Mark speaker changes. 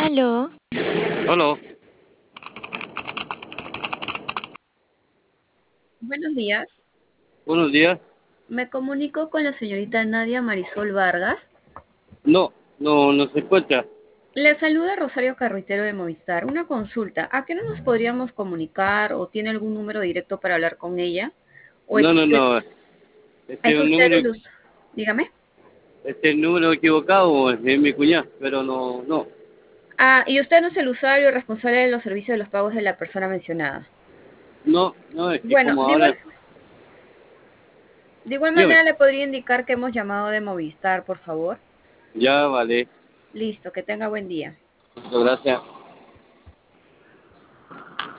Speaker 1: Aló,
Speaker 2: Hola,
Speaker 3: Buenos días,
Speaker 2: buenos días.
Speaker 3: me comunico con la señorita Nadia Marisol Vargas.
Speaker 2: No, no se encuentra.
Speaker 3: Le saluda Rosario Carruitero de Movistar. Una consulta, ¿a qué no nos podríamos comunicar o tiene algún número directo para hablar con ella? ¿O es usted,
Speaker 2: No. Este
Speaker 3: es
Speaker 2: es un
Speaker 3: usted
Speaker 2: número,
Speaker 3: el us- Dígame.
Speaker 2: este es el número equivocado, es mi cuñada, pero no.
Speaker 3: Ah, y usted no es el usuario responsable de los servicios de los pagos de la persona mencionada.
Speaker 2: No, es que
Speaker 3: Bueno,
Speaker 2: como ahora,
Speaker 3: de igual
Speaker 2: dígame,
Speaker 3: manera le podría indicar que hemos llamado de Movistar, por favor.
Speaker 2: ya vale,
Speaker 3: Listo, que tenga buen día.
Speaker 2: muchas gracias.